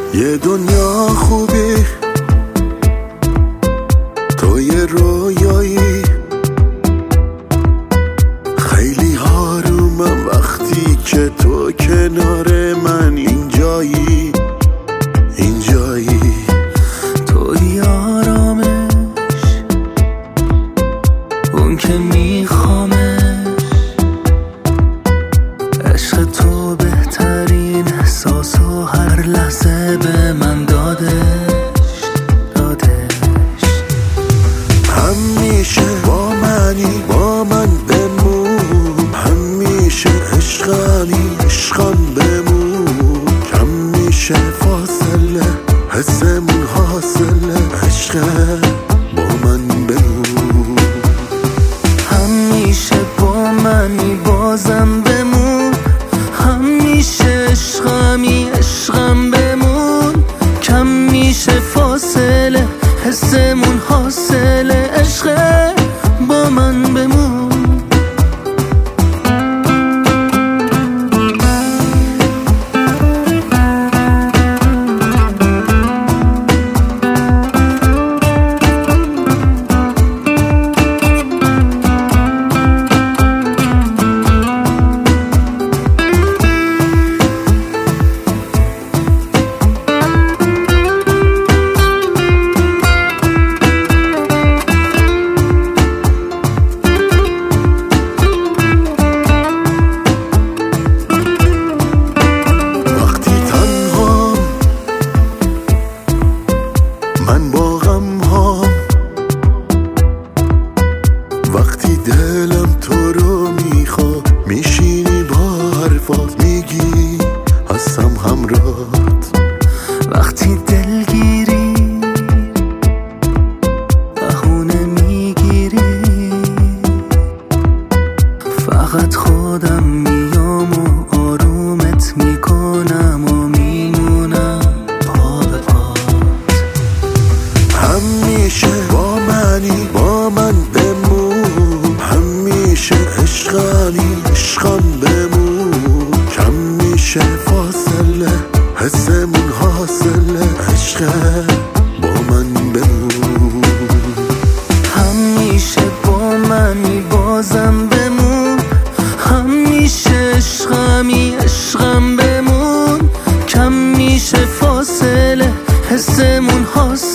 یه دنیا خوبی تو یه رویایی، خیلی آرومم وقتی که تو کنار من اینجایی. توی آرامش اون که میخوامش، عشق تو بهترین احساس و هر لحظه به من دادش. همیشه با منی، با من بمون، همیشه عشقم بمون، کم میشه فاصله حسمون حاصله، عشق با من بمون. همیشه با منی بازم بمون، همیشه عشقم بمون، کم میشه فاصله حسمون حاصله، عشق با من بمون. من با غم ها وقتی دلم تو رو میخوا، میشینی با حرفات میگی هستم همراهت. وقتی دلگیری بهونه میگیری، فقط خودم میام و آرومت میکنم و میمونم پا به پات. همیشه با منی، با من بمون، همیشه عشقم بمون، کم میشه فاصله حسمون حاصله، عشق با من بمون. همیشه با منی بازم بمون، همیشه عشقم بمون، کم میشه فاصله حسمون حاصله.